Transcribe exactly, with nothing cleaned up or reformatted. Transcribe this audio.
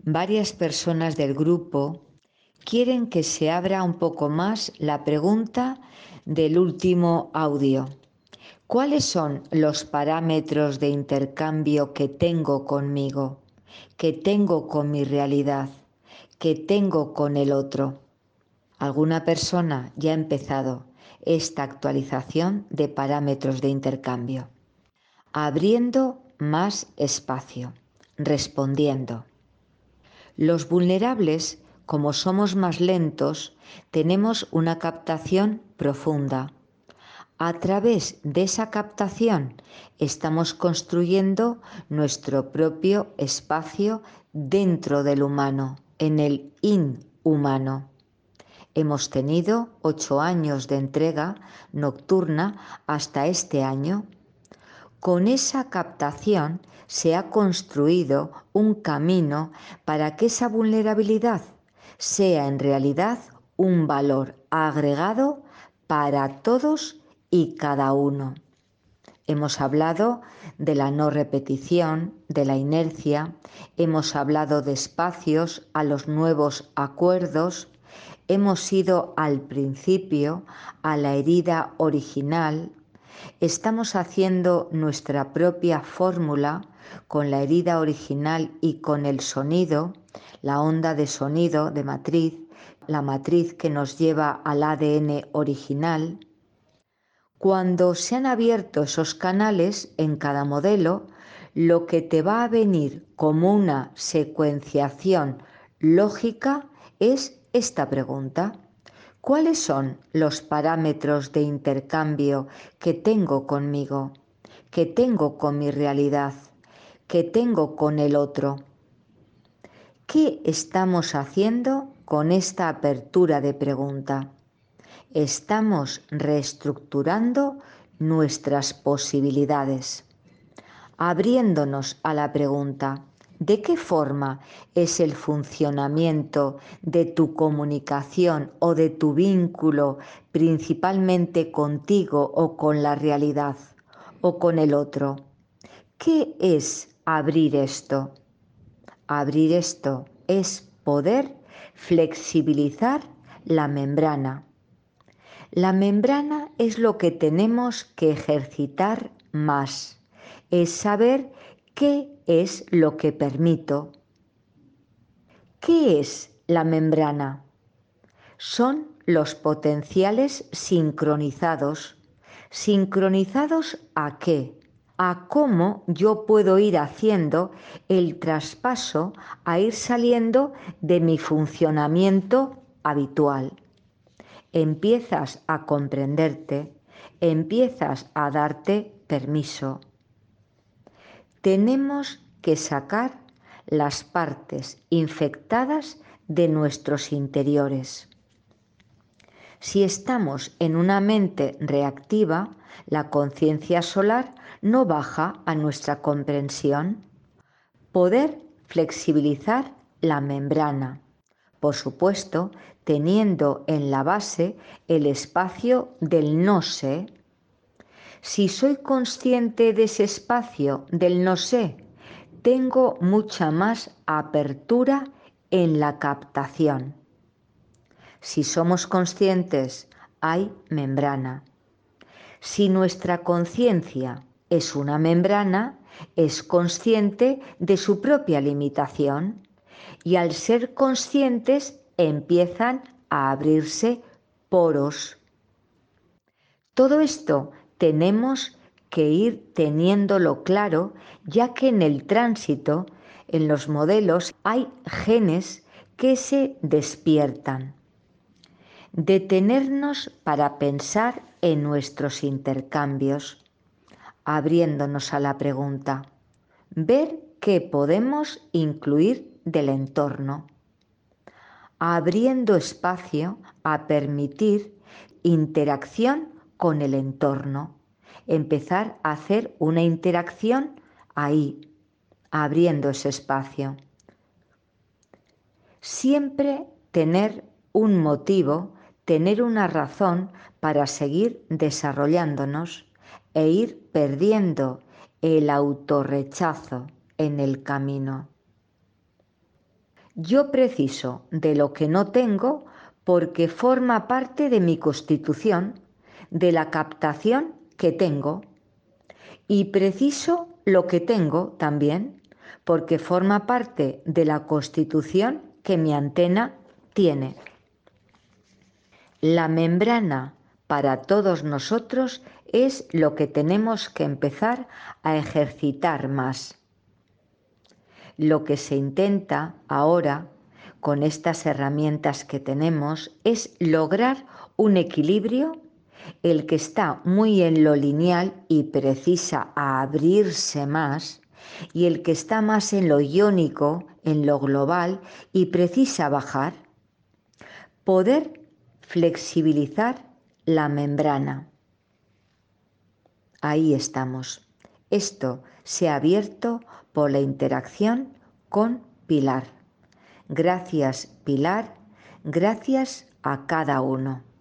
Varias personas del grupo quieren que se abra un poco más la pregunta del último audio. ¿Cuáles son los parámetros de intercambio que tengo conmigo, que tengo con mi realidad, que tengo con el otro? Alguna persona ya ha empezado esta actualización de parámetros de intercambio, abriendo más espacio, respondiendo. Los vulnerables, como somos más lentos, tenemos una captación profunda. A través de esa captación estamos construyendo nuestro propio espacio dentro del humano, en el inhumano. Hemos tenido ocho años de entrega nocturna hasta este año. Con esa captación se ha construido un camino para que esa vulnerabilidad sea en realidad un valor agregado para todos y cada uno. Hemos hablado de la no repetición, de la inercia, hemos hablado de espacios a los nuevos acuerdos, hemos ido al principio, a la herida original. Estamos haciendo nuestra propia fórmula con la herida original y con el sonido, la onda de sonido de matriz, la matriz que nos lleva al A D N original. Cuando se han abierto esos canales en cada modelo, lo que te va a venir como una secuenciación lógica es esta pregunta. ¿Cuáles son los parámetros de intercambio que tengo conmigo, que tengo con mi realidad, que tengo con el otro? ¿Qué estamos haciendo con esta apertura de pregunta? Estamos reestructurando nuestras posibilidades, abriéndonos a la pregunta: ¿de qué forma es el funcionamiento de tu comunicación o de tu vínculo principalmente contigo o con la realidad o con el otro? ¿Qué es abrir esto? Abrir esto es poder flexibilizar la membrana. La membrana es lo que tenemos que ejercitar más, es saber qué es lo que permito. ¿Qué es la membrana? Son los potenciales sincronizados. ¿Sincronizados a qué? A cómo yo puedo ir haciendo el traspaso a ir saliendo de mi funcionamiento habitual. Empiezas a comprenderte, empiezas a darte permiso. Tenemos que sacar las partes infectadas de nuestros interiores. Si estamos en una mente reactiva, la conciencia solar no baja a nuestra comprensión. Poder flexibilizar la membrana. Por supuesto, teniendo en la base el espacio del no sé. Si soy consciente de ese espacio del no sé, tengo mucha más apertura en la captación. Si somos conscientes, hay membrana. Si nuestra conciencia es una membrana, es consciente de su propia limitación. Y al ser conscientes empiezan a abrirse poros. Todo esto tenemos que ir teniéndolo claro, ya que en el tránsito, en los modelos, hay genes que se despiertan. Detenernos para pensar en nuestros intercambios, abriéndonos a la pregunta, ver qué podemos incluir del entorno, abriendo espacio a permitir interacción con el entorno, empezar a hacer una interacción ahí, abriendo ese espacio. Siempre tener un motivo, tener una razón para seguir desarrollándonos e ir perdiendo el autorrechazo en el camino. Yo preciso de lo que no tengo porque forma parte de mi constitución, de la captación que tengo. Y preciso lo que tengo también porque forma parte de la constitución que mi antena tiene. La membrana para todos nosotros es lo que tenemos que empezar a ejercitar más. Lo que se intenta ahora con estas herramientas que tenemos es lograr un equilibrio, el que está muy en lo lineal y precisa a abrirse más, y el que está más en lo iónico, en lo global y precisa bajar. Poder flexibilizar la membrana. Ahí estamos. Esto se ha abierto por la interacción con Pilar. Gracias, Pilar. Gracias a cada uno.